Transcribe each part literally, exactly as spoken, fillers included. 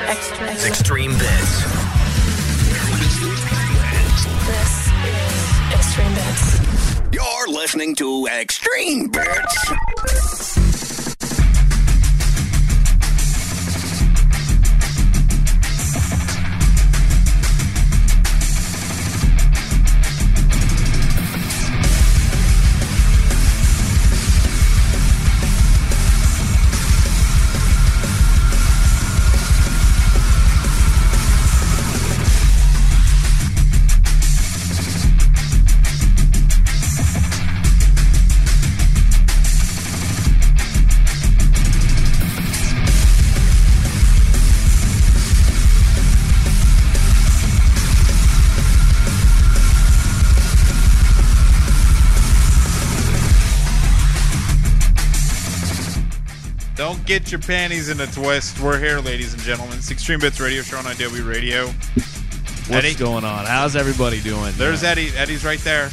Extreme, Extreme Bits. This is Extreme Bits. You're listening to Extreme Bits. Don't get your panties in a twist. We're here, ladies and gentlemen. It's Extreme Bits Radio Show on I W Radio. What's Eddie? going on? How's everybody doing? There's Eddie. Eddie's right there.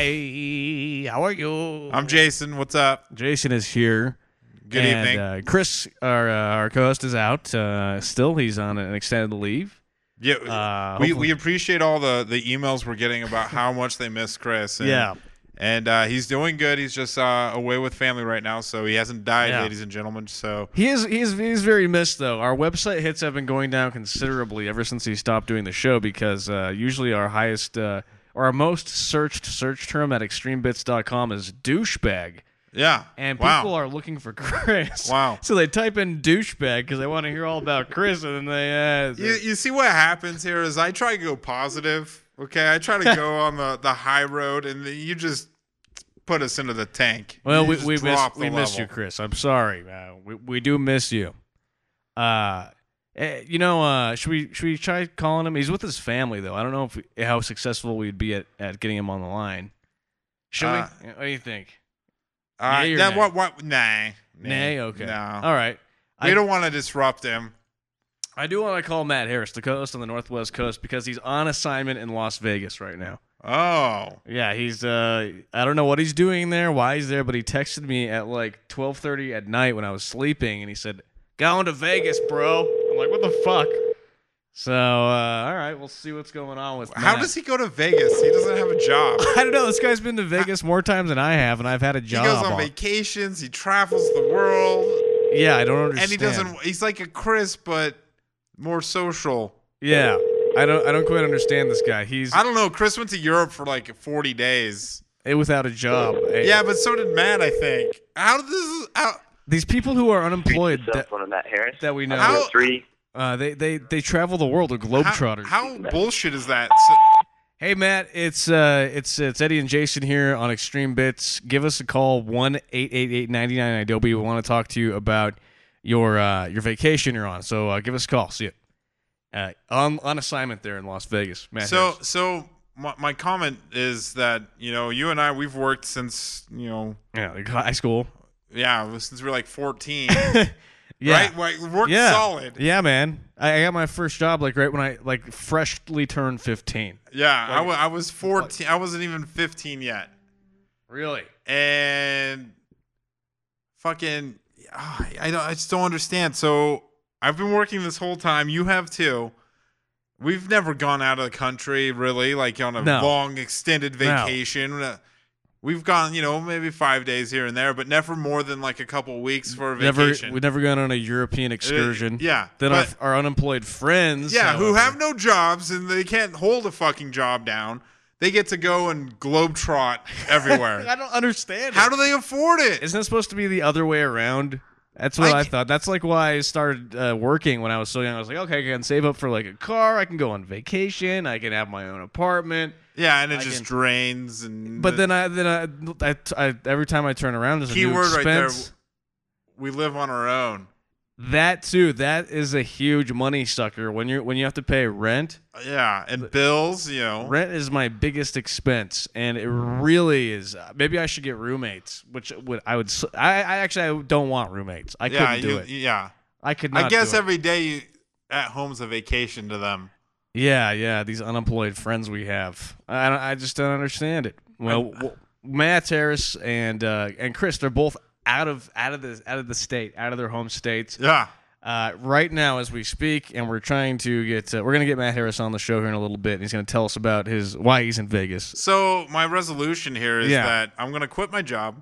Hi. How are you? I'm Jason. What's up? Jason is here. Good and, evening. Uh, Chris, our uh, our co-host, is out. Uh, still, he's on an extended leave. Yeah, Uh, we, hopefully- we appreciate all the, the emails we're getting about how much they miss Chris. And, Yeah. And uh, he's doing good. He's just uh, away with family right now, so he hasn't died, Yeah. ladies and gentlemen. So He is he is he's very missed though. Our website hits have been going down considerably ever since he stopped doing the show because uh, usually our highest uh, or our most searched search term at extreme bits dot com is douchebag. yeah, And wow. people are looking for Chris. Wow. So they type in douchebag because they want to hear all about Chris, and then they. Uh, You, you see what happens here is I try to go positive. Okay, I try to go on the, the high road, and the, you just put us into the tank. well, You we just we miss drop the we miss level. you, Chris. I'm sorry. Uh, we we do miss you. Uh, eh, you know, uh, should we should we try calling him? He's with his family though. I don't know if we, how successful we'd be at, at getting him on the line. Should Uh, we? What do you think? Uh, Nay or that, nay? what what? Nah, Nay. Okay. No, All right. we I, don't want to disrupt him. I do want to call Matt Harris, the co-host on the Northwest Coast, because he's on assignment in Las Vegas right now. Oh, Yeah, he's uh I don't know what he's doing there, why he's there, but he texted me at like twelve thirty at night when I was sleeping and he said, "Going to Vegas, bro." I'm like, "What the fuck?" So, uh all right, we'll see what's going on with how Matt. does he go to Vegas? He doesn't have a job. I don't know. This guy's been to Vegas more times than I have, and I've had a He job. goes on on- vacations. He travels the world, Yeah, I don't understand. and he doesn't. He's like a Chris, but more social. Yeah. I don't I don't quite understand this guy. He's I don't know. Chris went to Europe for like forty days. without a job. Yeah, but so did Matt, I think. How did this? How, These people who are unemployed Cell that, phone of Matt Harris. that we know, How- Three. uh, they, they, they travel the world. They're globetrotters. how, how bullshit is that? So, Hey Matt, it's uh, it's it's Eddie and Jason here on Extreme Bits. Give us a call one eight eight eight nine nine Adobe. We want to talk to you about your uh, your vacation you're on. So uh, give us a call. See you uh, on on assignment there in Las Vegas, Matt. so, Harris. so my, my comment is that you know you and I we've worked since you know yeah, like high school. yeah since we were like fourteen, Yeah, right? Like, we worked yeah, solid. Yeah, man. I, I got my first job like right when I like freshly turned fifteen. Yeah, I, Like- wa- I was fourteen. I wasn't even fifteen yet, Really? and fucking, ah, I don't. I just don't understand. So I've been working this whole time. You have too. We've never gone out of the country really, like on a No. long extended vacation. Uh, We've gone, you know, maybe five days here and there, but never more than like a couple weeks for a Never, vacation. we've never gone on a European excursion. Uh, yeah, Then but- our, our unemployed friends. yeah, who however- have no jobs and they can't hold a fucking job down. They get to go and globetrot everywhere. I don't understand. How it. do they afford it? Isn't it supposed to be the other way around? That's what I I, ca- thought. That's like why I started uh, working when I was so young. I was like, okay, I can save up for like a car. I can go on vacation. I can have my own apartment. Yeah, and it I just can- drains and. But then I then I, I, I every time I turn around, there's a new keyword right there. expense. We live on our own. That too. That is a huge money sucker when you're when you have to pay rent. Yeah, and bills, you know. Rent is my biggest expense, and it really is. Maybe I should get roommates, which would I would. s- I, I actually I don't want roommates. I yeah, couldn't do you, it. yeah. I could not. I guess do it. every day you, at home's a vacation to them. Yeah, yeah. These unemployed friends we have. I don't, I just don't understand it. Well, well Matt Harris and uh, and Chris, they're both out of out of the out of the state, out of their home states. Yeah. uh, right now as we speak, and we're trying to get uh, we're gonna get Matt Harris on the show here in a little bit, and he's gonna tell us about his why he's in Vegas. So my resolution here is Yeah. that I'm gonna quit my job,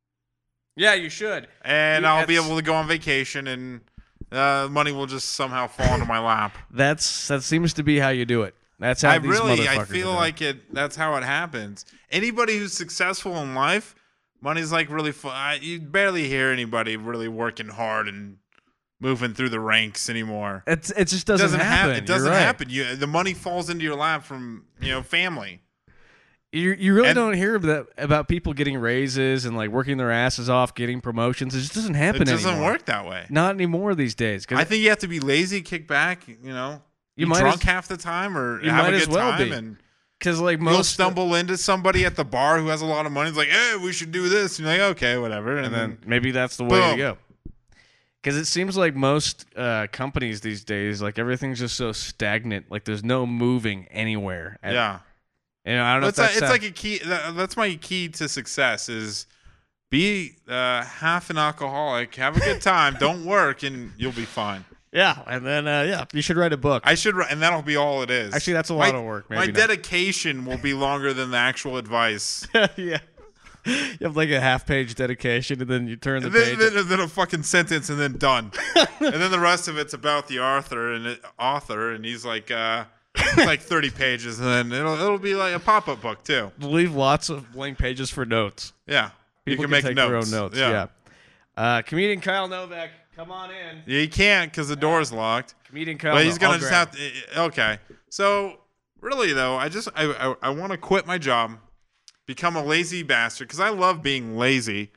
Yeah, you should. and Yeah, I'll be that's- able to go on vacation, and uh, money will just somehow fall into my lap. That's that seems to be how you do it. That's how I these really, I motherfuckers feel are doing. like it. That's how it happens. Anybody who's successful in life, money's like really fun. I, you barely hear anybody really working hard and moving through the ranks anymore. It's, it just It doesn't, doesn't happen. happen. It You're doesn't right. happen. You, the money falls into your lap from you know family. You you really And- don't hear that about people getting raises and like working their asses off, getting promotions. It just doesn't happen It doesn't anymore. work that way. Not anymore these days. 'Cause I think you have to be lazy, kick back. You know, You be might drunk as- half the time, or you have might a as good well time, be. and Because like you'll most stumble into somebody at the bar who has a lot of money. It's like, hey, we should do this. And you're like, okay, whatever. And, and then then maybe that's the way to boom. go. Because it seems like most uh, companies these days, like everything's just so stagnant. Like there's no moving anywhere. And- yeah. And I don't know It's, if a, that's it's how- like a key. That, that's my key to success is be uh, half an alcoholic, have a good time, don't work, and you'll be fine. yeah. And then uh, yeah, you should write a book. I should, ri- and that'll be all it is. Actually, that's a My- lot of work. My Maybe not. dedication will be longer than the actual advice. yeah. You have like a half page dedication, and then you turn the And then, page. then, then a fucking sentence, and then done. And then the rest of it's about the author and it, author, and he's like, uh, it's like thirty pages, and then it'll it'll be like a pop up book too. Leave lots of blank pages for notes. Yeah, People you can, make take notes. their own notes. Yeah, Yeah. Uh, comedian Kyle Novak, come on in. yeah you can't because the door's locked. Comedian Kyle. But he's no- gonna I'll just grab have to. Okay, so really though, I just I I, I want to quit my job, become a lazy bastard because I love being lazy.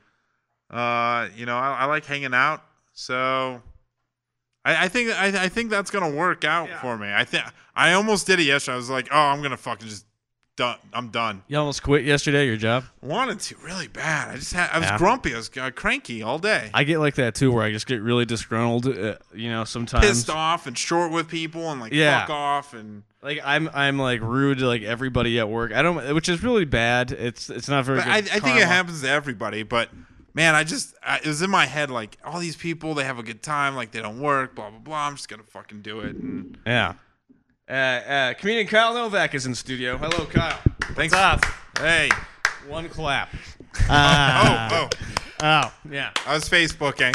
Uh, you know, I, I like hanging out, so I, I think I, I think that's gonna work out for me. I think I almost did it yesterday. I was like, oh, I'm gonna fucking just done. I'm done. You almost quit yesterday, your job? Wanted to really bad. I just had. I was Yeah. grumpy. I was uh, cranky all day. I get like that too, where I just get really disgruntled. Uh, you know, sometimes. Pissed off and short with people and like Yeah. fuck off and. Like I'm, I'm like rude to like everybody at work. I don't, which is really bad. It's, it's not very. But good I, I think karma. it happens to everybody. But man, I just I, it was in my head like all these people they have a good time, like they don't work, blah blah blah. I'm just gonna fucking do it. And Yeah. Uh, uh, comedian Kyle Novak is in studio. Hello, Kyle. thanks. up? Hey. One clap. Oh Uh, oh. oh, yeah. I was Facebooking.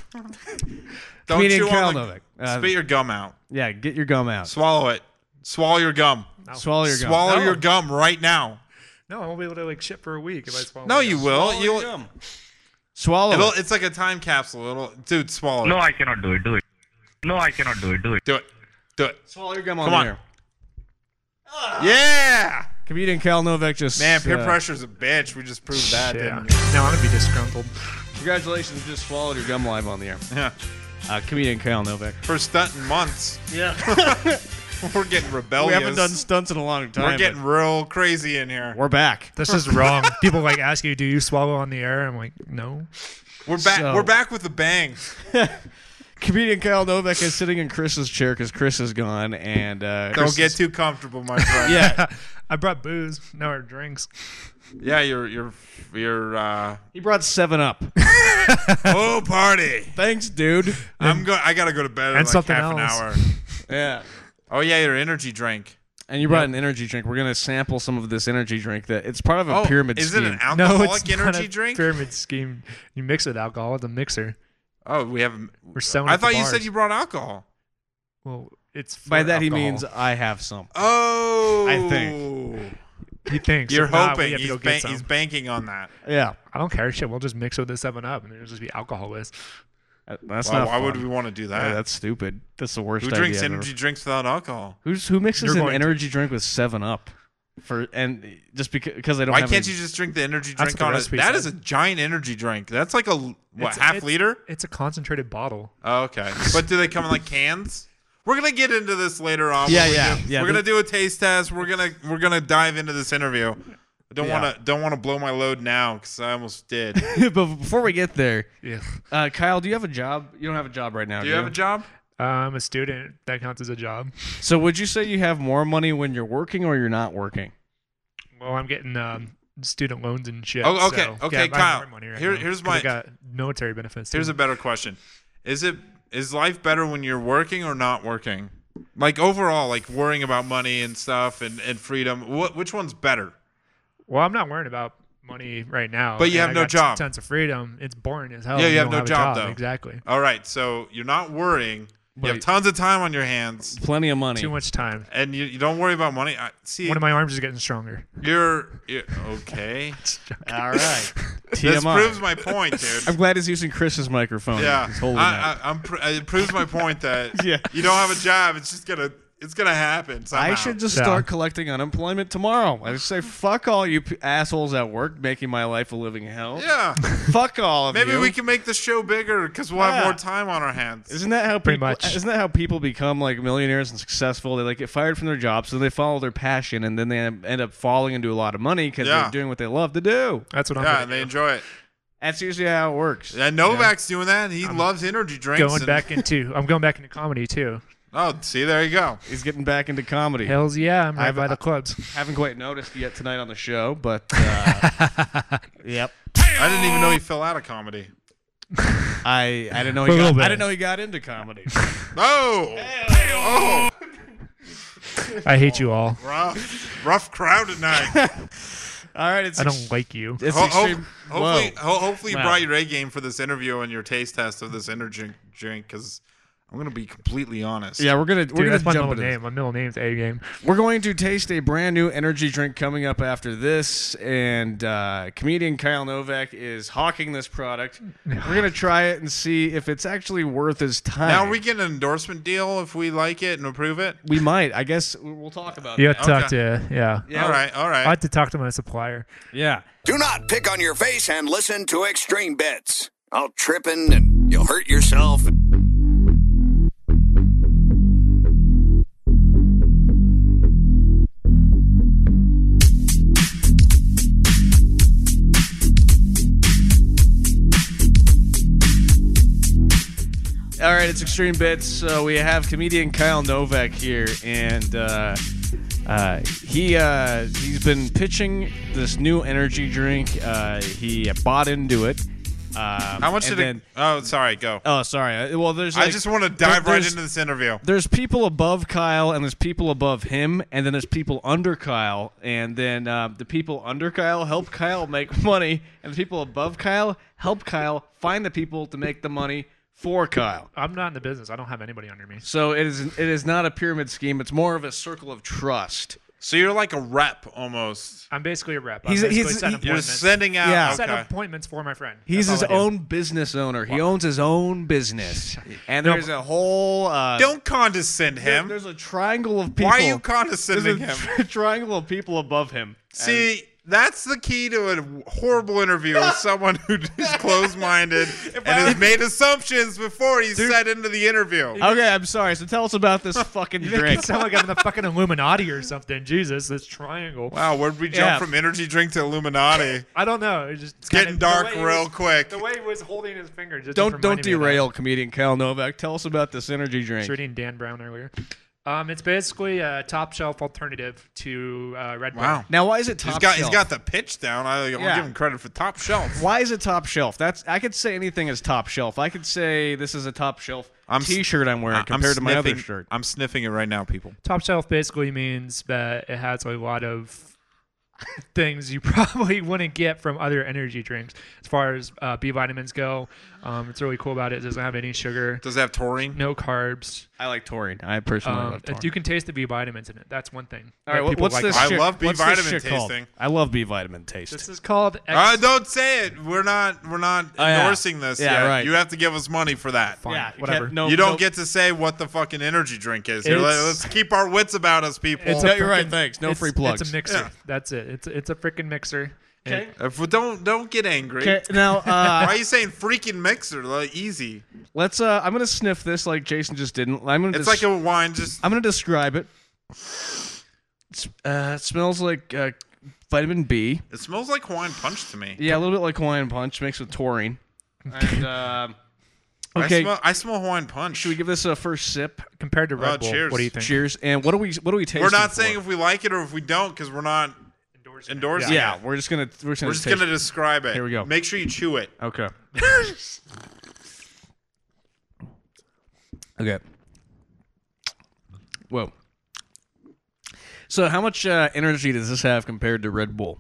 Don't Comedian chew Kyle on the, Novak. Uh, spit your gum out. Yeah, get your gum out. Swallow it. Swallow your gum. Swallow your gum. Swallow No. your gum right now. No, I won't be able to like shit for a week if I swallow. No, my you gum. will. Swallow your You'll. gum. Swallow It'll, it. it's like a time capsule. It'll, dude, swallow No, it. I cannot do it. Do it. No, I cannot do it. Do it. Do it. Do it. Swallow your gum on Come the on. air. Yeah. Comedian Kyle Novak just Man, peer uh, pressure's a bitch. We just proved that. Yeah. Didn't we? Now I'm gonna be disgruntled. Congratulations, you just swallowed your gum live on the air. Yeah. Uh, comedian Kyle Novak. For stunting months. Yeah. We're getting rebellious. we haven't done stunts in a long time. We're getting real crazy in here. but we're back. That's just wrong. People like ask you, "Do you swallow on the air?" I'm like, "No." We're back. So- We're back with the bang. Comedian Kyle Novak is sitting in Chris's chair because Chris is gone, and uh, Don't Chris get is- too comfortable, my friend. Yeah, I brought booze. No, our drinks. Yeah, you're you're you're. Uh, he brought Seven Up. oh, party! Thanks, dude. I'm going. I gotta go to bed in and like something half else. an hour. Yeah. Oh yeah, your energy drink. And you brought an energy drink. We're gonna sample some of this energy drink. That it's part of a Oh, pyramid is scheme. it an No, alcoholic it's energy not a drink? pyramid scheme. You mix it with alcohol with a mixer. Oh, we have. We're selling. I at the thought you bars. said you brought alcohol. Well, it's for By that he alcohol. means I have some. Oh, I think. He thinks. You're If not, we hoping have to he's go get ban- some. he's banking on that. Yeah. I don't care. Shit, we'll just mix it with the Seven Up, and there'll just be alcohol with. Uh, That's Why, not. why would fun. we want to do that? Yeah, that's stupid. That's the worst Who idea. drinks I've ever- energy drinks without alcohol? Who's who mixes You're an going to. energy drink with Seven Up? For and just because because I don't. Why have can't any- you just drink the energy That's drink what the on it? recipe That said. is a giant energy drink. That's like a what It's- half it's- liter? It's a concentrated bottle. Oh, okay. But do they come in like cans? We're gonna get into this later on. Yeah, We're yeah, gonna, yeah. We're gonna do a taste test. We're gonna we're gonna dive into this interview. I don't Yeah. want to don't want to blow my load now because I almost did. but before we get there, Yeah. uh, Kyle, do you have a job? You don't have a job right now. Do you have a job? Uh, I'm a student. That counts as a job. So would you say you have more money when you're working or you're not working? Well, I'm getting um, student loans and shit. Oh, okay, so, okay, yeah, I have Kyle, more money right here- now, here's 'cause my- I got military benefits. Here's too. a better question. is it is life better when you're working or not working? Like overall, like worrying about money and stuff and, and freedom. What which one's better? Well, I'm not worrying about money right now. But you and have I no got job. Sense of freedom. It's boring as hell. Yeah, if you have don't no a job, though. Exactly. All right, so you're not worrying. You have Wait. tons of time on your hands, Plenty of money. Too much time. and you, you don't worry about money. I, see, One of my arms is getting stronger. you're, you're okay. All right. T This M I. proves my point, dude. I'm glad he's using Chris's microphone. Yeah, He's holding I, that. I, I'm. Pr- it proves my point that Yeah. you don't have a job. It's just gonna. It's gonna happen somehow. I should just Yeah. start collecting unemployment tomorrow. I just say, fuck all you p- assholes at work making my life a living hell. Yeah. Fuck all of Maybe you. we can make the show bigger because we'll have Yeah. more time on our hands. Isn't that how Pretty people? much. Isn't that how people become like millionaires and successful? They like get fired from their jobs, so they follow their passion, and then they end up falling into a lot of money because Yeah. they're doing what they love to do. That's what I'm Yeah, gonna and they do. enjoy it. That's usually how it works. And Novak's doing that. He loves energy drinks. Going and- back into. I'm going back into comedy too. Oh, see, there you go. He's getting back into comedy. Hells yeah, I'm right I've- by the clubs. Haven't quite noticed yet tonight on the show, but uh, yep. I didn't even know he fell out of comedy. I I didn't know A he little got, bit. I didn't know he got into comedy. Oh, oh, I hate you all. rough, rough crowd tonight. All right, it's I ex- don't like you. it's Ho- ho- extreme. hopefully, Whoa. ho- hopefully you Wow. brought your A game for this interview and your taste test of this energy drink because I'm gonna be completely honest. Yeah, we're gonna we're Dude, gonna that's my jump middle into name. My middle name's A Game. We're going to taste a brand new energy drink coming up after this, and uh, comedian Kyle Novak is hawking this product. We're gonna try it and see if it's actually worth his time. Now we get an endorsement deal if we like it and approve it. we might. I guess we'll talk about You that. have to talk to yeah. Yeah. All right, all right. I have to talk to my supplier. Yeah. Do not pick on your face and listen to Extreme Bits. I'll tripping and you'll hurt yourself. All right, it's Extreme Bits. So we have comedian Kyle Novak here, and uh, uh, he uh, he's been pitching this new energy drink. Uh, he bought into it. Um, How much and did then, it? Oh, sorry. Go. Oh, sorry. Uh, Well, there's. I like- just want to there- dive right there's- into this interview. There's people above Kyle, and there's people above him, and then there's people under Kyle, and then uh, the people under Kyle help Kyle make money, and the people above Kyle help Kyle find the people to make the money for Kyle. I'm not in the business. I don't have anybody under me. So it is. It is not a pyramid scheme. It's more of a circle of trust. So you're like a rep almost. I'm basically a rep. He's- I'm basically he's- setting he- You're appointments. sending out. Yeah. Okay. Setting appointments for my friend. He's That's his all I do. own business owner. He owns his own business, and No, there's a whole. Uh, Don't condescend there- him. There's a triangle of people. Why are you There's condescending a him? tri- triangle of people above him. See, that's the key to a horrible interview with someone who is closed-minded and has made assumptions before he set into the interview. Okay, I'm sorry. So tell us about this fucking You make drink. it sound like I'm in the fucking Illuminati or something. Jesus, this triangle. Wow, where'd we jump Yeah. from energy drink to Illuminati? I don't know. It's just it's getting dark real was, quick. The way he was holding his finger just Don't just don't reminded me of that. derail comedian Kyle Novak. Tell us about this energy drink. I was reading Dan Brown earlier. Um, it's basically a top shelf alternative to uh, Red Bull. Wow. Now, why is it top He's got shelf? he's got the pitch down. I, I'll Yeah. give him credit for top shelf. Why is it top shelf? That's I could say anything is top shelf. I could say this is a top shelf I'm s- T-shirt I'm wearing I'm compared to my other sniffing- shirt. I'm sniffing it right now, people. Top shelf basically means that it has a lot of things you probably wouldn't get from other energy drinks. As far as uh, B vitamins go, um, it's really cool about it. It doesn't have any sugar, Does it have taurine? no carbs. I like taurine. I personally Um, love taurine. you can taste the B vitamins in it. That's one thing. All right, that what- people what's like this? I shit- love B what's this vitamin shit called? tasting. I love B vitamin taste. This is called. X- Uh, don't say it. We're not. We're not Oh, yeah. endorsing this. Yeah, yet. right. You have to give us money for that. Fine, yeah, you whatever. can't- No, you don't no, get to say what the fucking energy drink is. Here, It's- let- Let's keep our wits about us, people. It's No, a you're right. frickin- Thanks. No it's- free plugs. It's a mixer. Yeah. That's it. It's it's a freaking mixer. Okay. If we don't don't get angry. Okay. Now, uh, Why are you saying freaking mixer? Like, easy. let's. Uh, I'm gonna sniff this like Jason just didn't. I'm gonna. It's des- like a wine. Just I'm gonna describe it. It's, uh, it smells like uh, vitamin B. it smells like Hawaiian punch to me. Yeah, a little bit like Hawaiian Punch mixed with taurine. And um, I okay, smell, I smell Hawaiian punch. should we give this a first sip? Compared to Red Uh, Bull, cheers. what do you think? Cheers. And what do we? What do we taste? We're not saying if we like it or if we don't because we're not Endorsement. endorsing Yeah, it. we're just gonna. We're just gonna. We're just taste gonna describe it. Here we go. Make sure you chew it. it. Okay. Okay. Whoa. So how much uh, energy does this have compared to Red Bull?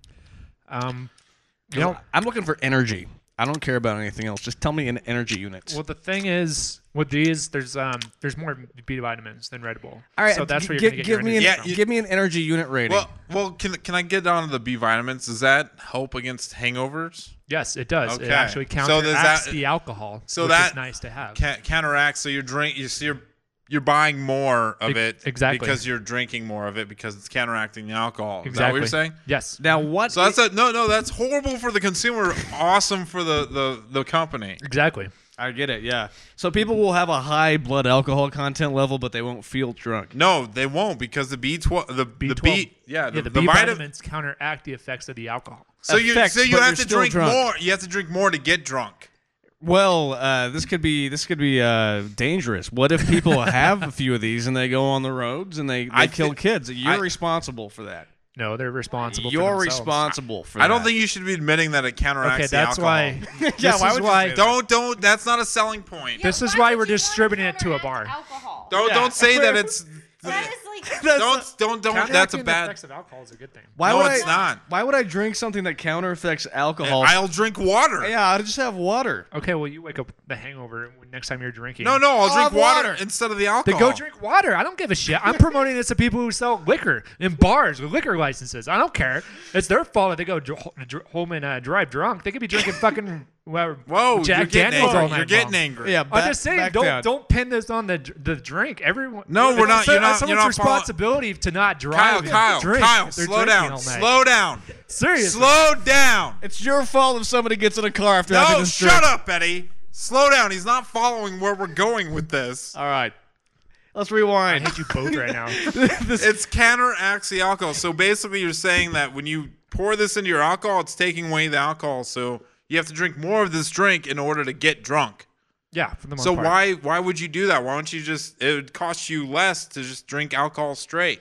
Um, you know, I'm looking for energy. I don't care about anything else. Just tell me in energy units. well, the thing is with these, there's um, there's more B vitamins than Red Bull. All right, so that's g- where gi- you're gonna get give your me an energy Yeah, from. you- give me an energy unit rating. Well, well, can can I get on to the B vitamins? Does that help against hangovers? Yes, it does. It Okay. actually So does counteracts that- the alcohol, so which that is nice to have. Ca- counteract. So you're drink. You see, you're you're buying more of Ex- it exactly. because you're drinking more of it because it's counteracting the alcohol. Is exactly. that what you're saying? Yes. now what? So that's a no, no. That's horrible for the consumer. Awesome for the the the company. Exactly. I get it. Yeah. So people will have a high blood alcohol content level, but they won't feel drunk. No, they won't because the B twelve, the B the twelve. B, yeah, the, yeah, the, the B vitamin. vitamins counteract the effects of the alcohol. So you Effects, so you but have you're to still drink drunk. more. You have to drink more to get drunk. Well, uh, this could be this could be uh, dangerous. What if people have a few of these and they go on the roads and they, they I kill thi- kids? You're I- responsible for that. No, they're responsible. You're for themselves. responsible for I don't that. think you should be admitting that it counteracts Okay, the that's alcohol. why. Yeah, this why is would you why. say that? Don't don't. That's not a selling point. This is why why would we're you wanna distributing it to a counteract bar. Alcohol. Don't Yeah. don't say that it's. That is like Don't don't don't. That's a Counteracting the bad. effects of alcohol is a good thing. Why No, would it's I, not. Why would I drink something that counter affects alcohol? I'll drink water. yeah, I'll just have water. Okay, well, you wake up the hangover when- next time you're drinking. No, no. I'll I'll drink have water, water. instead of the Then alcohol. go drink water. I don't give a shit. I'm promoting this to people who sell liquor in bars with liquor licenses. I don't care. It's their fault if they go dr- dr- home and uh, drive drunk. They could be drinking fucking well, Whoa, Jack you're getting Daniels angry. all night You're getting long. angry. Yeah, I'm back- just saying, back don't down. don't pin this on the the drink. Everyone, No, we're it's not- so- you're not- it's you're someone's not follow- responsibility to not drive. Kyle, and Kyle, drink Kyle, if they're slow drinking down, all night. slow down, Seriously. slow down. It's your fault if somebody gets in a car after having No, this shut drink. up, Eddie. Slow down. He's not following where we're going with this. All right, let's I rewind. hate you both right now. It's counteracts the alcohol. So basically, you're saying that when you pour this into your alcohol, it's taking away the alcohol. So you have to drink more of this drink in order to get drunk. Yeah, for the most So part. why why would you do that? Why don't you just? It would cost you less to just drink alcohol straight.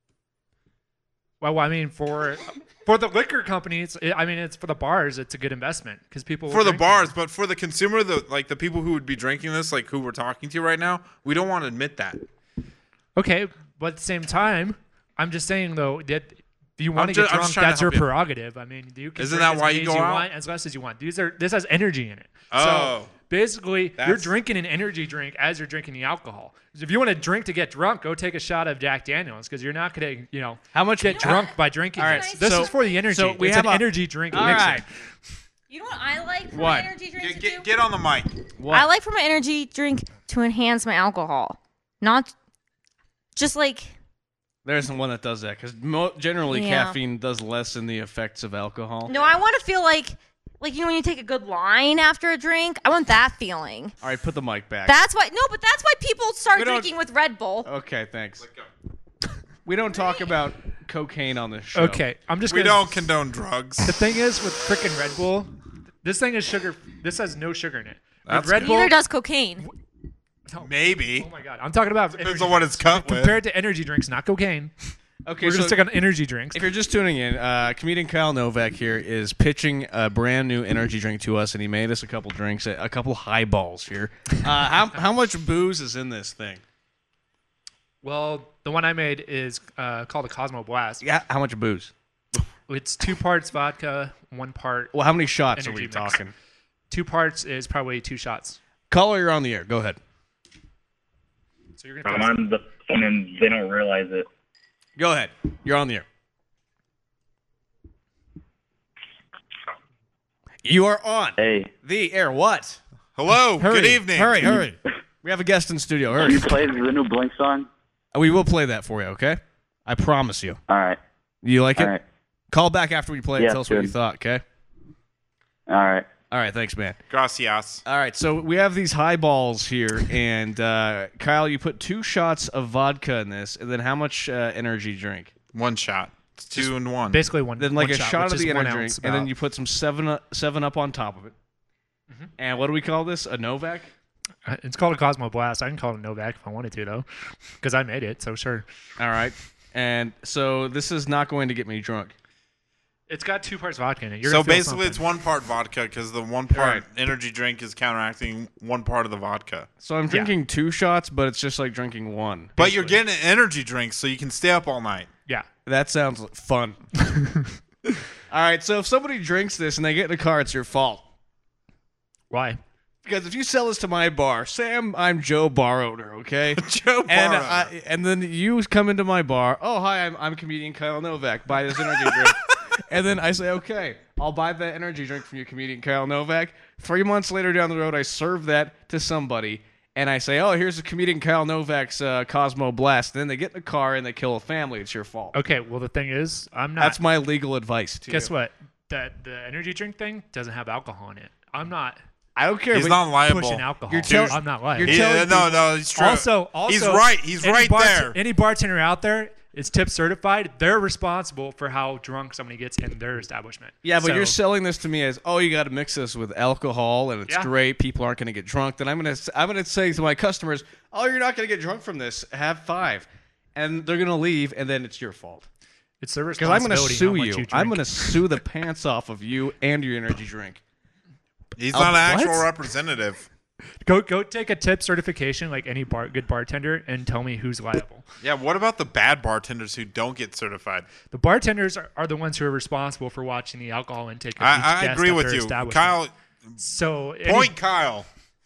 Well, I mean, for for the liquor companies, it, I mean, it's for the bars. It's a good investment because people will For the drink bars, more. but for the consumer, the like the people who would be drinking this, like who we're talking to right now, we don't want to admit that. Okay, but at the same time, I'm just saying though that if you want to ju- get I'm drunk, just trying to that's your help you. prerogative. I mean, you can Isn't drink that as why many you as go you out? want, as less as you want. These are this has energy in it. Oh. So basically, you're That's- drinking an energy drink as you're drinking the alcohol. 'Cause if you want to drink to get drunk, go take a shot of Jack Daniels because you're not gonna, you know, How much get drunk by drinking All right, this. This so- is for the energy. so we it's have an a- energy drink All mixer. right. You know what I like for What? my energy drink Get, to get, do? get on the mic. What? I like for my energy drink to enhance my alcohol, not just like There isn't one that does that because mo- generally Yeah. caffeine does lessen the effects of alcohol. no. I want to feel like like you know when you take a good line after a drink. I want that feeling. All right, put the mic back. That's why no, but that's why people start We don't- drinking with Red Bull. okay, thanks. We don't talk about cocaine on this show. Okay, I'm just We gonna. don't condone drugs. The thing is with freaking Red Bull, this thing is sugar. This has no sugar in it. That's with Red good. Bull, Neither does cocaine. Maybe. oh my god, I'm talking about Depends energy on what it's drinks. cut with. Compared to energy drinks, not cocaine. Okay, We're so gonna stick on energy drinks. if you're just tuning in, uh, comedian Kyle Novak here is pitching a brand new energy drink to us, and he made us a couple drinks, a, a couple highballs here. Uh, how how much booze is in this thing? Well, the one I made is uh, called a Cosmo Blast. Yeah, how much booze? It's two parts vodka, one part. Well, how many shots are Energy we mix. talking? Two parts is probably two shots. Caller, you're on the air. Go ahead. So you're I'm gonna. on the phone and they don't realize it. Go ahead. You're on the air. You are on Hey, the air. What? Hello. Hurry, Good evening. Hurry, hurry. We have a guest in studio. can Hurry. you play the new Blink song? We will play that for you, okay? I promise you. All right. You like it? All right. Call back after we play it. Yeah, Tell us what you good. thought, okay? All right. All right, thanks, man. Gracias. All right, so we have these highballs here, and uh, Kyle, you put two shots of vodka in this, and then how much uh, energy drink? One shot. It's two and one. Basically one. Then like one a shot, which of the is one energy ounce drink, and then about. you put some seven up, seven up on top of it. Mm-hmm. And what do we call this? A Novak? Uh, It's called a Cosmo Blast. I can call it a Novak if I wanted to, though, because I made it. So sure. All right. And so this is not going to get me drunk. It's got two parts vodka in it. You're So gonna feel basically, it's something. one part vodka because the one part Right. energy drink is counteracting one part of the vodka. So I'm drinking two shots, but it's just like drinking one. But you're getting an energy drink, so you can stay up all night. Yeah. That sounds fun. All right, so if somebody drinks this and they get in a car, it's your fault. Why? Because if you sell this to my bar, say I'm, I'm Joe bar owner, okay? Joe and Barrow. I, and then you come into my bar. Oh, hi, I'm, I'm comedian Kyle Novak. Buy this energy drink. And then I say, okay, I'll buy that energy drink from you, comedian Kyle Novak. Three months later down the road, I serve that to somebody, and I say, oh, here's a comedian Kyle Novak's uh, Cosmo Blast. And then they get in the car and they kill a family. It's your fault. Okay. Well, the thing is, I'm not. That's my legal advice to Guess you. what? That the energy drink thing doesn't have alcohol in it. I'm not I don't care. He's but not liable. pushing alcohol. You're tell- I'm not lying. you're Yeah, telling no, people- no, it's true. Also, also, he's right. He's any right bart- there. Any bartender out there is tip certified. They're responsible for how drunk somebody gets in their establishment. Yeah, but So- you're selling this to me as, oh, you got to mix this with alcohol, and it's Yeah. great. People aren't going to get drunk. Then I'm going to I'm going to say to my customers, oh, you're not going to get drunk from this. Have five, and they're going to leave, and then it's your fault it's their because I'm going to responsibility. sue how much you. you I'm drink. going to sue the pants off of you and your energy drink. He's Oh, not an actual what? representative. Go go take a tip certification like any bar, good bartender and tell me who's liable. Yeah, what about the bad bartenders who don't get certified? The bartenders are, are the ones who are responsible for watching the alcohol intake of each I, I guest agree at with their you. establishment. Kyle, So any- point Kyle.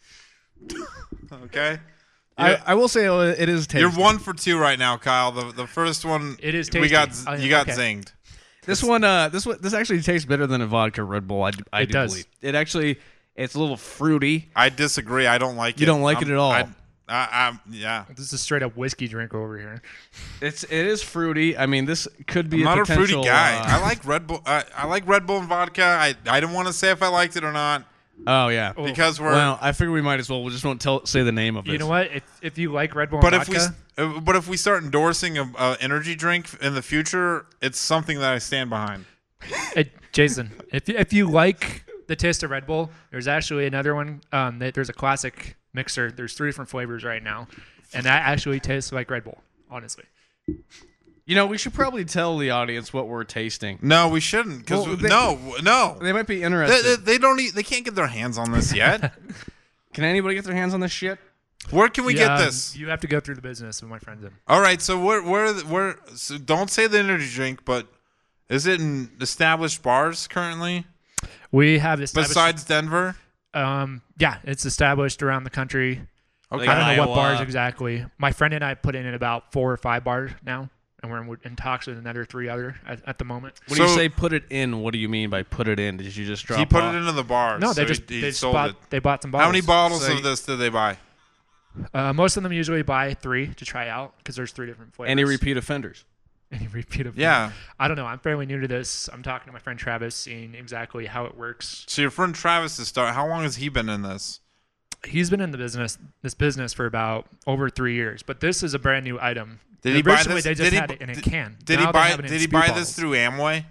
Okay? I, I will say oh, it is tasty. You're one for two right now, Kyle. The the first one It is we got tasty. you got Okay. zinged. This one, uh, this one, this actually tastes better than a vodka Red Bull. I, d- I It do does. believe it actually. It's a little fruity. I disagree. I don't like it. You don't like it at all. I, I, I, yeah. This is a straight up whiskey drink over here. It's it is fruity. I mean, this could be I'm a not a fruity potential, guy. uh, I like Red Bull. I, I like Red Bull and vodka. I, I didn't want to say if I liked it or not oh yeah. because we're. Well, I figure we might as well. We just won't tell say the name of it. You know what? If if you like Red Bull but and if we vodka, uh, but if we start endorsing a, a energy drink in the future, it's something that I stand behind. Hey, Jason, if you, if you like the taste of Red Bull, there's actually another one. Um, that there's a classic mixer. There's three different flavors right now, and that actually tastes like Red Bull. Honestly, You know, we should probably tell the audience what we're tasting. No, we shouldn't. Because Well, they- no, no, They might be they, interested. they, they don't. Eat, they can't get their hands on this yet. Can anybody get their hands on this shit? Where can we Yeah, get this? You have to go through the business with my friends in. All right, so where where where? So don't say the energy drink, but is it in established bars currently We have established. besides Denver? um, yeah, it's established around the country. Okay, I don't know what Iowa. bars exactly. My friend and I put in at about four or five bars now, and we're in, in talks with another three other at, at the moment. When you So- say put it in, what do you mean by put it in? Did you just drop he put off? it into the bar. No, so they just he, he they just sold bought it. they bought some bottles. How many bottles So of you- this did they buy? Uh, most of them usually buy three to try out because there's three different flavors. Any repeat offenders? Any repeat of Yeah. I don't know. I'm fairly new to this. I'm talking to my friend Travis, seeing exactly how it works. So your friend Travis is start. How long has he been in this? He's been in the business, this business for about over three years, but this is a brand new item. Did he buy Originally, this? they just did he, had it in a did, can. Did Now he they buy? have it in Did he scoop buy bottles. this through Amway?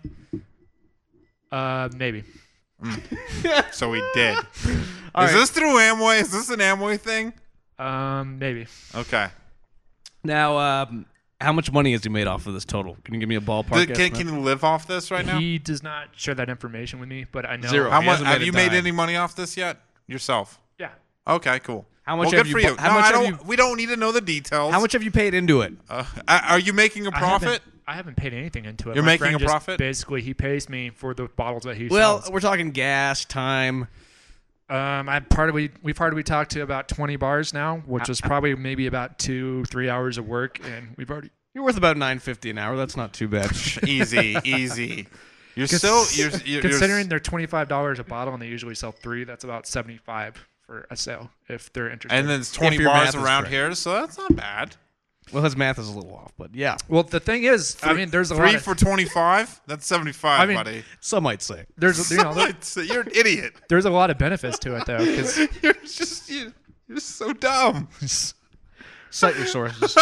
Uh, maybe. So he did. All is right. this through Amway? Is this an Amway thing? Um, maybe. Okay. Now, um, how much money has he made off of this total? Can you give me a ballpark? Did, can, estimate? can you live off this right now? He does not share that information with me, but I know. Zero. How He much? hasn't Have made a you made dime. any money off this yet yourself? Yeah. Okay, cool. How much Well, have good you for bu- you. how no, much I have don't. you- We don't need to know the details. How much have you paid into it? Uh, are you making a I haven't- profit? I haven't paid anything into it. You're My making friend a just profit? Basically, he pays me for the bottles that he Well, sells. we're talking gas, time. Um, I part of we we've already talked to about twenty bars now, which is probably maybe about two three hours of work, and we've already. You're worth about nine fifty an hour. That's not too bad. easy, easy. You're still. You're, you're, Considering you're, they're twenty five dollars a bottle and they usually sell three, that's about seventy five for a sale if they're interested. and then it's twenty your bars math is around correct. here, so that's not bad. Well, his math is a little off, but yeah, well, the thing is, I mean, there's a three lot of, for twenty-five. That's seventy-five, I mean, buddy. some might say. there's you know there- What? You're an idiot. there's a lot of benefits to it though, because You're just you, you're so dumb. Cite your sources.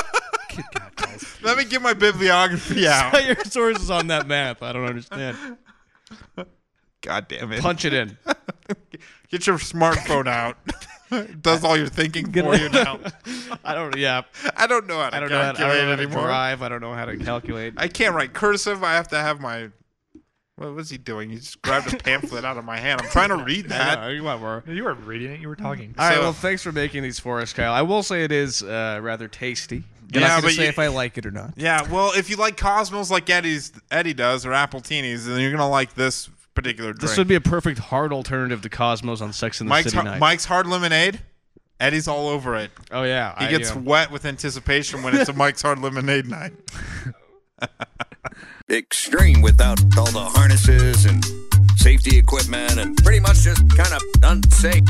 Let me get my bibliography out. Cite your sources on that math. I don't understand. God damn it. Punch it in. Get your smartphone out. Does all your thinking for you now. I don't. Yeah. I don't know how to I don't know. How, I calculate don't know how to anymore. drive. I don't know how to calculate. I can't write cursive. I have to have my What was he doing? He just grabbed a pamphlet out of my hand. I'm trying to read that. I know, you want more. You weren't reading it. You were talking. All right, So- well, thanks for making these for us, Kyle. I will say it is uh, rather tasty. I'm Yeah, not going but to say you- if I like it or not. Yeah, well, if you like Cosmos like Eddie's Eddie does or Appletinis, then you're gonna like this particular drink. This would be a perfect hard alternative to Cosmos on Sex and the Mike's City har- night. Mike's hard lemonade. Eddie's all over it. oh, yeah. He I, gets uh, wet with anticipation when it's a Mike's hard lemonade night. Extreme without all the harnesses and safety equipment and pretty much just kind of unsafe.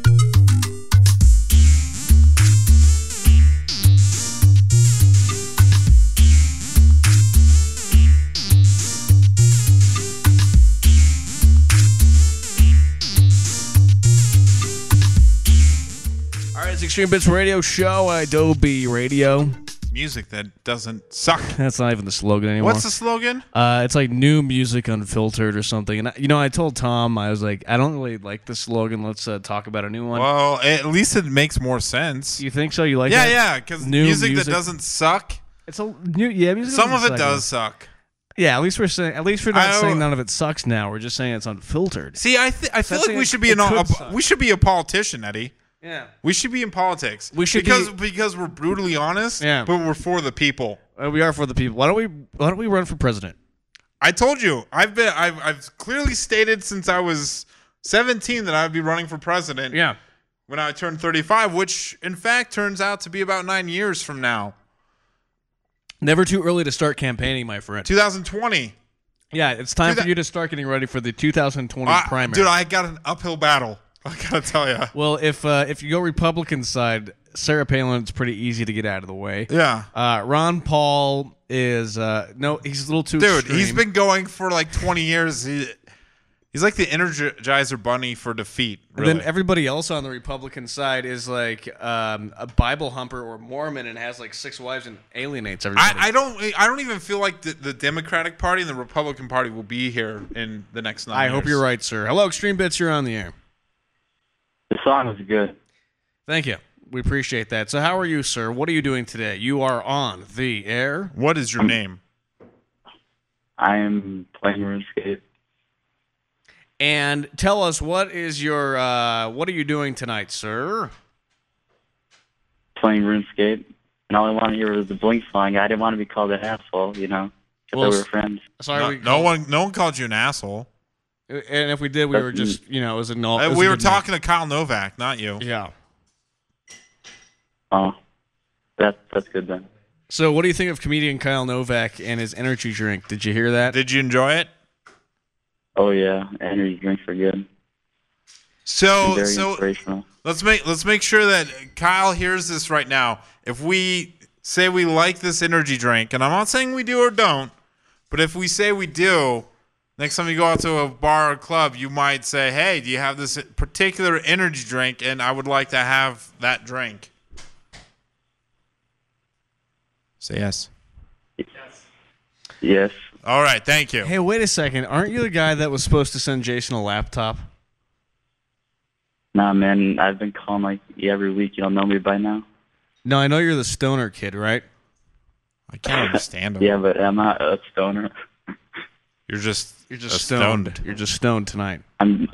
All right, it's Extreme Bits Radio Show, Adobe Radio. Music that doesn't suck. That's not even the slogan anymore. What's the slogan? Uh, it's like new music unfiltered or something. And I, you know, I told Tom, I was like, I don't really like the slogan. Let's uh, talk about a new one. Well, at least it makes more sense. You think so? You like Yeah, that? yeah, because New music, music. that doesn't suck. It's a new, yeah. Music Some of doesn't it suck. does suck. Yeah, at least we're saying, at least we're I not don't- saying none of it sucks now. We're just saying it's unfiltered. See, I th- I feel That's like it. we should be It an, could a, suck. we should be a politician, Eddie. Yeah. We should be in politics. We should because be- because we're brutally honest. Yeah. But we're for the people. Uh, we are for the people. Why don't we? Why don't we run for president? I told you. I've been. I've I've clearly stated since I was seventeen that I'd be running for president. Yeah. When I turned thirty-five, which in fact turns out to be about nine years from now. Never too early to start campaigning, my friend. two thousand twenty. Yeah, it's time Dude, for that- you to start getting ready for the two thousand twenty I- primary. Dude, I got an uphill battle. I gotta tell you. well, if uh, if you go Republican side, Sarah Palin, it's pretty easy to get out of the way. Yeah. Uh, Ron Paul is uh, no, he's a little too. Dude, extreme. he's been going for like twenty years. He, he's like the Energizer Bunny for defeat. And Really. then everybody else on the Republican side is like um, a Bible humper or Mormon and has like six wives and alienates everybody. I, I don't. I don't even feel like the, the Democratic Party and the Republican Party will be here in the next nine I years. hope you're right, sir. Hello, Extreme Bits. You're on the air. The song was good. Thank you. We appreciate that. So, how are you, sir? What are you doing today? You are on the air. What is your name? I am playing RuneScape. And tell us, what is your uh, what are you doing tonight, sir? Playing RuneScape. And all I wanted to hear was the Blink song. I didn't want to be called an asshole, you know, because Well, they were friends. Sorry, No, we no one. No one called you an asshole. And if we did, we were just you know it was a no. Uh, it was we a were good no. talking to Kyle Novak, not you. Yeah. Oh, that, that's good then. So, what do you think of comedian Kyle Novak and his energy drink? Did you hear that? Did you enjoy it? Oh, yeah. Energy drinks are good. So, Very so inspirational. let's make let's make sure that Kyle hears this right now. If we say we like this energy drink, and I'm not saying we do or don't, but if we say we do, next time you go out to a bar or club, you might say, "Hey, do you have this particular energy drink? And I would like to have that drink." Say yes. Yes. All right, thank you. Hey, wait a second. Aren't you the guy that was supposed to send Jason a laptop? Nah, man, I've been calling like every week. You don't know me by now? No, I know you're the stoner kid, right? I can't understand him. Yeah, but I'm not a stoner. You're just You're just a stoned. You're just stoned tonight. I'm.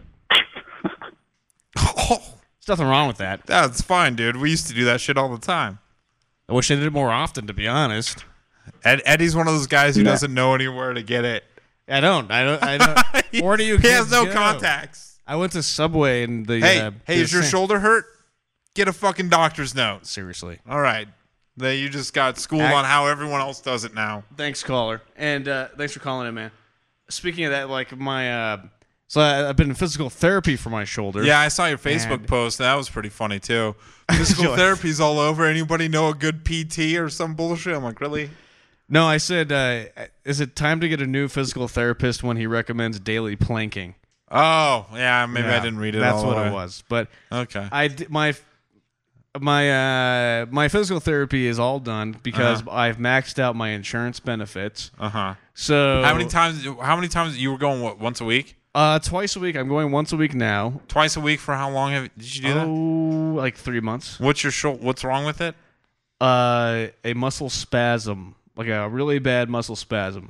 Oh, There's nothing wrong with that. that's fine, dude. We used to do that shit all the time. I wish I did it more often, to be honest. Ed, Eddie's one of those guys who No. doesn't know anywhere to get it. I don't. I don't. I don't. Where do you? He has kids no go? contacts. I went to Subway and the. Hey, uh, hey, the is your same- shoulder hurt? Get a fucking doctor's note. Seriously. All right. Then you just got schooled Act- on how everyone else does it now. Thanks, caller, and uh, thanks for calling in, man. Speaking of that, like my, uh, so I, I've been in physical therapy for my shoulder. Yeah, I saw your Facebook And- post. That was pretty funny too. Physical Like- therapy's all over. Anybody know a good P T or some bullshit? I'm like, really? No, I said, uh, is it time to get a new physical therapist when he recommends daily planking? Oh, yeah. Maybe I Yeah, didn't read it. That's all what the it way. was. But Okay. I d- my my uh, my physical therapy is all done because Uh-huh. I've maxed out my insurance benefits. Uh huh. So How many times? How many times you were going? What, once a week? Uh, twice a week. I'm going once a week now. Twice a week for how long? Have did you do that? Oh, like three months. What's your shoulder? What's wrong with it? Uh, a muscle spasm, like a really bad muscle spasm.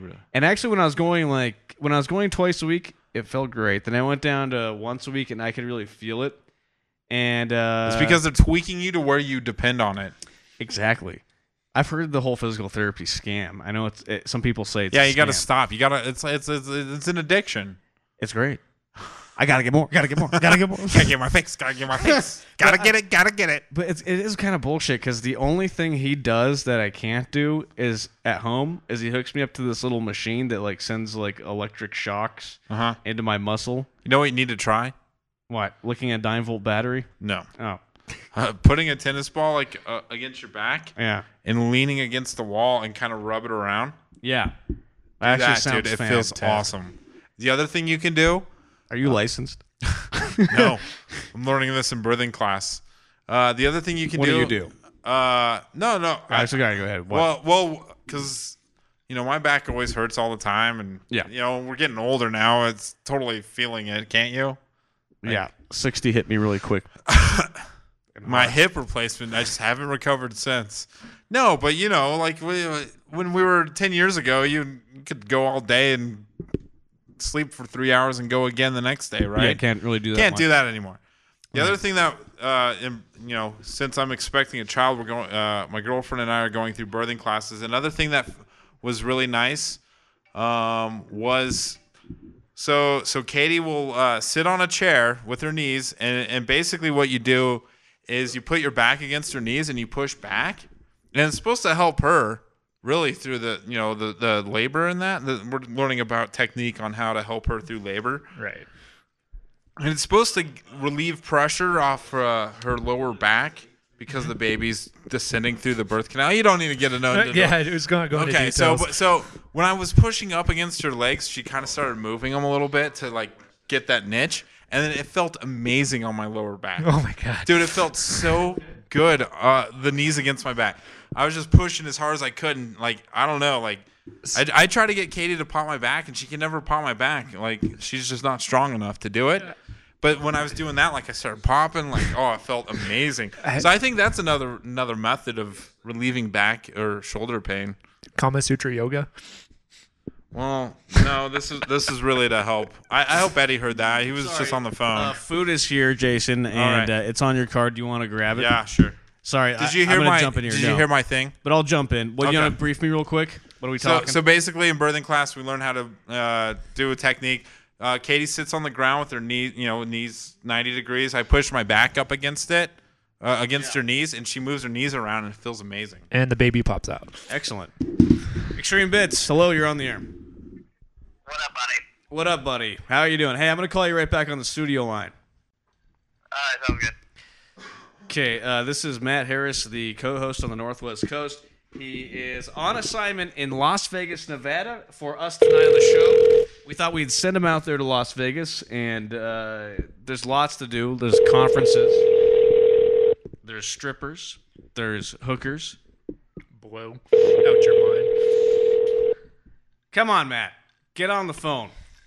Really? And actually, when I was going like when I was going twice a week, it felt great. Then I went down to once a week, and I could really feel it. And uh, It's because they're tweaking you to where you depend on it. exactly. I've heard the whole physical therapy scam. I know it's it, some people say it's Yeah, a you got to scam. stop. You got to. It's it's it's it's an addiction. It's great. I gotta get more. Gotta get more. Gotta get more. Gotta get my fix. Gotta get my fix. Gotta get it. Gotta get it. But it's, it is kind of bullshit because the only thing he does that I can't do is at home is he hooks me up to this little machine that like sends like electric shocks Uh huh. into my muscle. You know what you need to try? What? Looking at nine volt battery? No. Oh, Uh, putting a tennis ball like uh, against your back yeah, and leaning against the wall and kind of rub it around. yeah. Do That actually that, sounds dude. It fantastic. feels awesome. The other thing you can do. Are you licensed? No, I'm learning this in birthing class. Uh, the other thing you can What do. do you do? Uh, no, no. I, Actually, gotta go ahead. What? well, well, because you know my back always hurts all the time, and Yeah. you know we're getting older now. It's totally feeling it, can't you? yeah, sixty hit me really quick. My hip replacement, I just haven't recovered since. No, but you know, like we, when we were ten years ago, you could go all day and sleep for three hours and go again the next day, right? Yeah, can't really do that. Can't much. do that anymore. The Right. other thing that, uh, in, you know, since I'm expecting a child, we're going. Uh, my girlfriend and I are going through birthing classes. Another thing that f- was really nice um, was so so Katie will uh, sit on a chair with her knees, and and basically what you do is you put your back against her knees and you push back, and it's supposed to help her really through the you know the the labor and that. The, we're learning about technique on how to help her through labor. Right. And it's supposed to relieve pressure off uh, her lower back because the baby's descending through the birth canal. You don't need to get a no. Uh, yeah, it was going to go into Okay, so details. but, so when I was pushing up against her legs, she kind of started moving them a little bit to like get that niche, and then it felt amazing on my lower back. Oh my god, Dude, it felt so good. Uh, the knees against my back. I was just pushing as hard as I could, and like I don't know, like I, I try to get Katie to pop my back, and she can never pop my back. Like she's just not strong enough to do it. But when I was doing that, like I started popping, like oh, it felt amazing. So I think that's another another method of relieving back or shoulder pain. Kama Sutra yoga. Well, no, this is this is really to help. I, I hope Eddie heard that. He was just on the phone. Uh, food is here, Jason, and right. uh, it's on your card. Do you want to grab it? Yeah, sure. Sorry, Did you I, hear I'm gonna my? jump in here. Did no. you hear my thing? But I'll jump in. Well, you Okay. want to brief me real quick? What are we So, talking? so basically, in birthing class, we learn how to uh, do a technique. Uh, Katie sits on the ground with her knee, you know, knees ninety degrees. I push my back up against it, uh, against her knees, and she moves her knees around, and it feels amazing. And the baby pops out. Excellent. Extreme Bits. Hello, you're on the air. What up, buddy? What up, buddy? How are you doing? Hey, I'm gonna call you right back on the studio line. All right, sounds good. Okay, uh, this is Matt Harris, the co-host on the Northwest Coast. He is on assignment in Las Vegas, Nevada, for us tonight on the show. We thought we'd send him out there to Las Vegas, and uh, there's lots to do. There's conferences, there's strippers, there's hookers. Blow out your mind. Come on, Matt, get on the phone.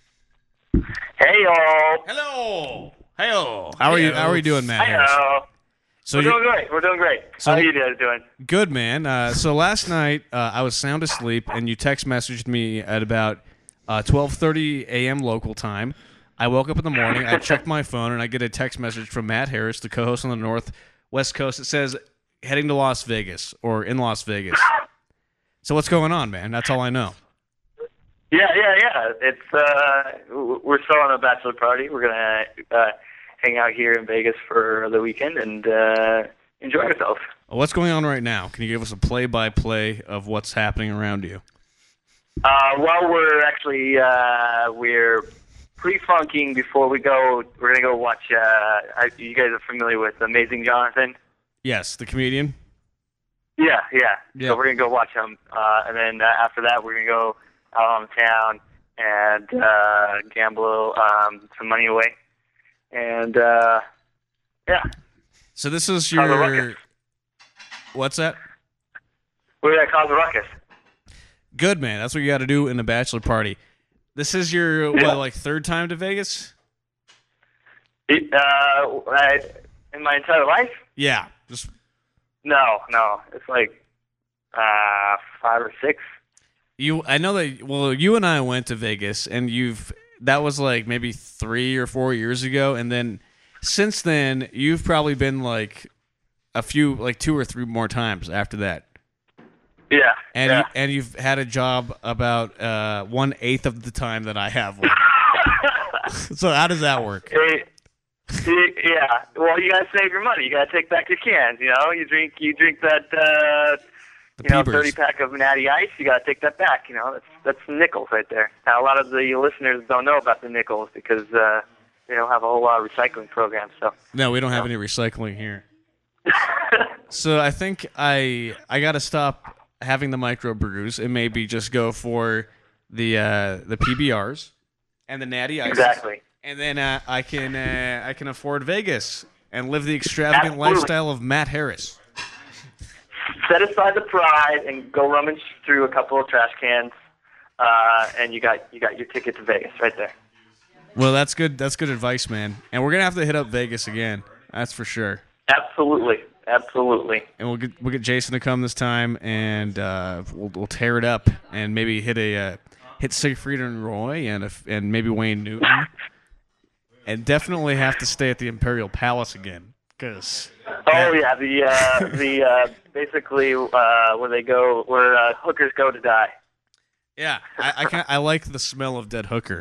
Hey, y'all. Hello, hello. How are you? How are you doing, Matt Hey, Harris? y'all. So We're you're doing great. We're doing great. So- How are you guys doing? good, man. Uh, so last night uh, I was sound asleep, and you text messaged me at about uh, twelve thirty a.m. local time. I woke up in the morning. I checked my phone, and I get a text message from Matt Harris, the co-host on the Northwest Coast. It says heading to Las Vegas or in Las Vegas. So what's going on, man? That's all I know. Yeah, yeah, yeah. It's uh, w- we're still on a bachelor party. We're gonna uh, hang out here in Vegas for the weekend and uh, enjoy ourselves. What's going on right now? Can you give us a play-by-play of what's happening around you? Uh, well, we're actually uh, we're pre-funking before we go. We're gonna go watch. Uh, I, you guys are familiar with Amazing Jonathan? Yes, the comedian. Yeah, yeah. Yeah. So we're gonna go watch him, uh, and then uh, after that, we're gonna go out on town and uh, gamble um, some money away. And uh, yeah, So this is Cause a your. ruckus. What's that? we're gonna cause a ruckus. Good, man. That's what you got to do in a bachelor party. This is your Yeah. what, like third time to Vegas? It, uh, I, in my entire life? Yeah. Just No, no. It's like uh, five or six. You, I know that. Well, you and I went to Vegas, and you've that was like maybe three or four years ago, and then since then you've probably been like a few, like two or three more times after that. Yeah. And yeah. You, and you've had a job about uh, one eighth of the time that I have one. So how does that work? Hey, yeah. Well, you gotta save your money. You gotta take back your cans. You know, you drink you drink that uh, you know Peepers. thirty pack of Natty Ice. You gotta take that back. You know, that's that's nickels right there. Now, a lot of the listeners don't know about the nickels because uh, they don't have a whole lot of recycling programs. So No, we don't have any recycling here. So I think I I gotta stop having the microbrews and maybe just go for the uh, the P B Rs and the Natty Ice. exactly. And then uh, I can uh, I can afford Vegas and live the extravagant Absolutely. lifestyle of Matt Harris. Set aside the pride and go rummage through a couple of trash cans, uh, and you got you got your ticket to Vegas right there. Well, that's good. That's good advice, man. And we're gonna have to hit up Vegas again. That's for sure. Absolutely, absolutely. And we'll get we'll get Jason to come this time, and uh, we'll we'll tear it up and maybe hit a uh, hit Siegfried and Roy and a, and maybe Wayne Newton, and definitely have to stay at the Imperial Palace again because. Oh yeah, the uh, the uh, basically uh, where they go, where uh, hookers go to die. Yeah, I I, can, I like the smell of dead hooker.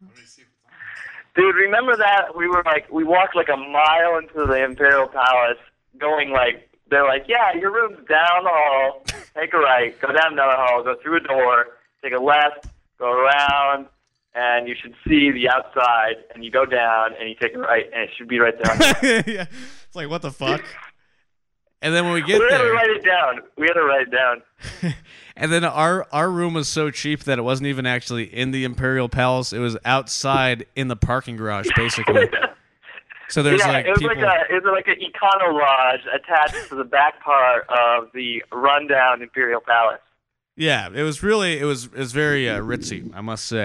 Dude, remember that we were like we walked like a mile into the Imperial Palace, going like they're like, yeah, your room's down the hall. Take a right, go down another hall, go through a door, take a left, go around, and you should see the outside. And you go down and you take a right, and it should be right there. Yeah, it's like what the fuck. And then when we get we had to there, write it down. We had to write it down. and then our our room was so cheap that it wasn't even actually in the Imperial Palace. It was outside in the parking garage, basically. So there's yeah, like it was people. like a it was like an econo lodge attached to the back part of the rundown Imperial Palace. Yeah, it was really it was it was very uh, ritzy, I must say.